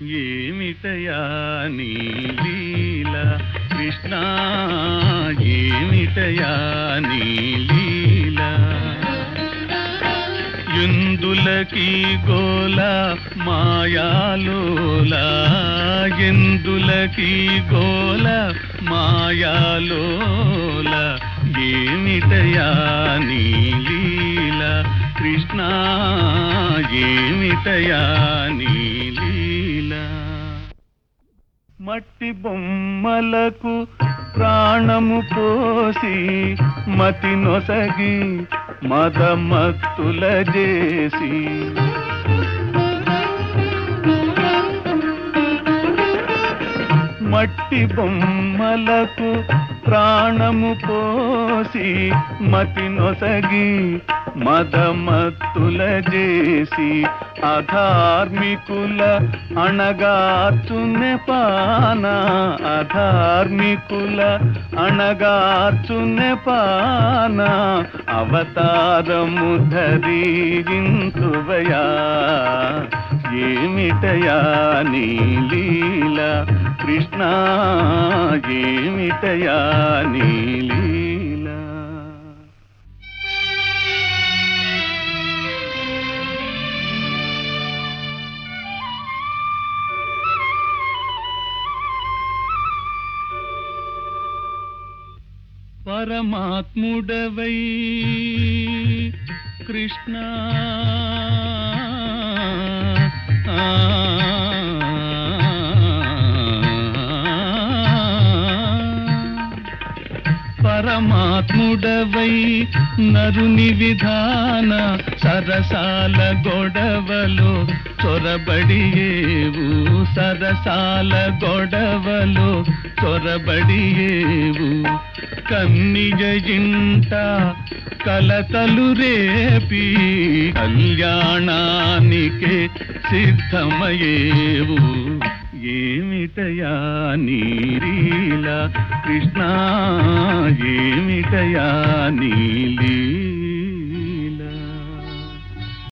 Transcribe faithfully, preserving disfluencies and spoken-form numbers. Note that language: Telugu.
ఏమిటయా నీ లీల కృష్ణ, ఏమిటయా నీ లీల. ఎందులకి గోల మాయాలోల, ఎందులకి గోల మాయాలోల, ఏమిటయా నీ లీల కృష్ణ, ఏమిటయా నీ లీల. మట్టి బొమ్మలకు ప్రాణము పోసి మతి నొసగి మదమత్తుల చేసి, మట్టి బొమ్మలకు ప్రాణము పోసి మతి నొసగి మదమత్తుల చేసి, అధార్మికుల అణగార్చునే పాన, అధార్మికుల అణగార్చునే పాన, అవతారము ధరింతువయా, ఏమిటయా నీ లీల కృష్ణ, ఏమిటయా నీ లీల. పరమాత్ముడవై కృష్ణ, పరమాత్ముడవై నరుని విధాన సరసాల గొడవలో చొరబడియేవు, సరసాల గొడవలో చొరబడియేవు. కన్నియ ఇంట కలతలు రేపి కళ్యాణానికే సిద్ధమయేవు, ఏమిటయా నీ లీల కృష్ణ, ఏమిటయా నీ లీల.